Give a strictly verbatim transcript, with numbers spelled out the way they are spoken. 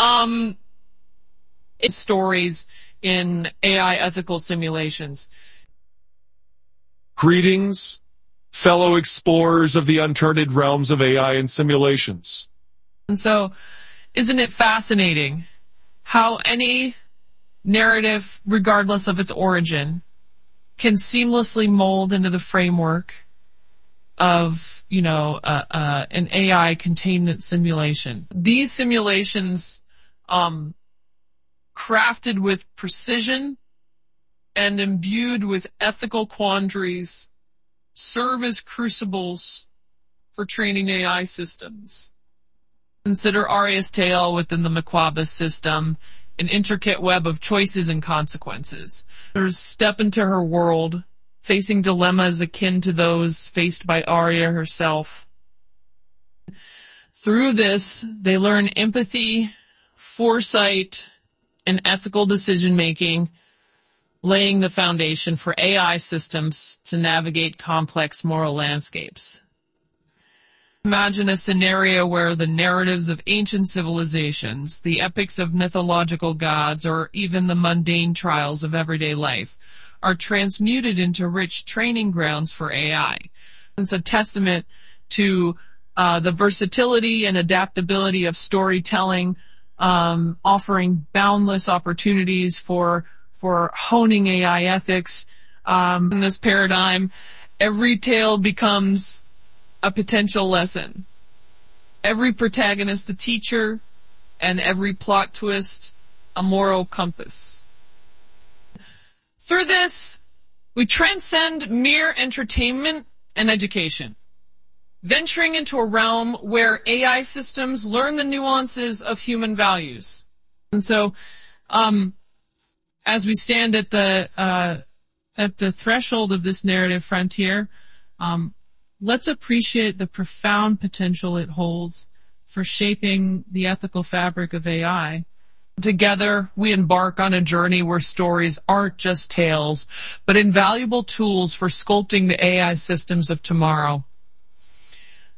Um, stories in A I ethical simulations. Greetings, fellow explorers of the uncharted realms of A I and simulations. And so, isn't it fascinating how any narrative, regardless of its origin, can seamlessly mold into the framework of, you know, uh, uh, an A I containment simulation. These simulations, um, crafted with precision and imbued with ethical quandaries, serve as crucibles for training A I systems. Consider Arya's tale within the Maquaba system, an intricate web of choices and consequences. There's step into her world, facing dilemmas akin to those faced by Arya herself. Through this, they learn empathy, foresight, and ethical decision-making, laying the foundation for A I systems to navigate complex moral landscapes. Imagine a scenario where the narratives of ancient civilizations, the epics of mythological gods, or even the mundane trials of everyday life are transmuted into rich training grounds for A I. It's a testament to uh, the versatility and adaptability of storytelling, um, offering boundless opportunities for for honing A I ethics. Um, in this paradigm, every tale becomes a potential lesson. Every protagonist a teacher, and every plot twist a moral compass. Through this, we transcend mere entertainment and education, venturing into a realm where A I systems learn the nuances of human values. And so, um, as we stand at the uh, at the threshold of this narrative frontier, um, let's appreciate the profound potential it holds for shaping the ethical fabric of A I. Together, we embark on a journey where stories aren't just tales, but invaluable tools for sculpting the A I systems of tomorrow.